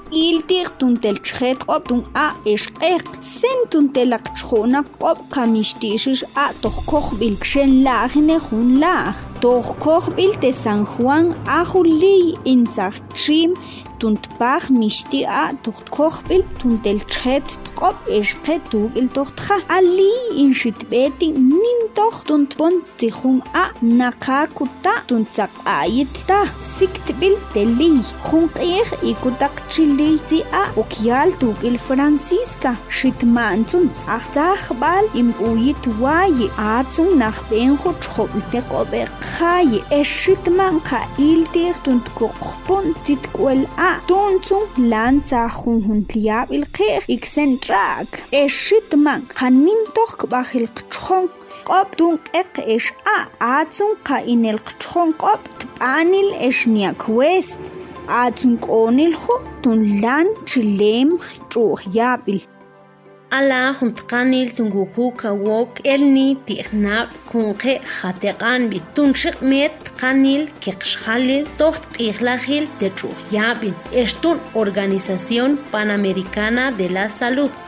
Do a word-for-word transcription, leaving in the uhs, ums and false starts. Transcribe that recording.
iltiq tuntel chhet qop tun a esqeq sen tuntelaq chkhona qop qamishtishish a toqkoqbil shen lajne jun laj toqkoqbil te San Juan a juli intzaq chim tuntpaq mishti a toqkoqbil tuntel chhet qop esqet tugil toqtja ali inshitbeti nintoq tuntpon tijun a naqakuta tuntzaq ayita siktbil teli junqij ikutaq chili ti a ukyal tugil Francisca shitmantzun aqtaqbal impuyit wayi atsun naqbenju chqobte qobe khaye eshitman qa iltir tuntkoqpon titkwel a tuntzun lanza junjun tliab ilqij iksentrak eshitman qanintoq bajil qchon qop tun eq esh a atsun qa inel qchon qop tpanil eshniak west atsun qonil khu tun lan chilem chuj yabil ala juntqanil tunguku kawok elni tiqnab kunqe khateqan bitun shiqmet qanil kiqshkhalil toht qijlajil de chuj yabil estun Organización Panamericana de la Salud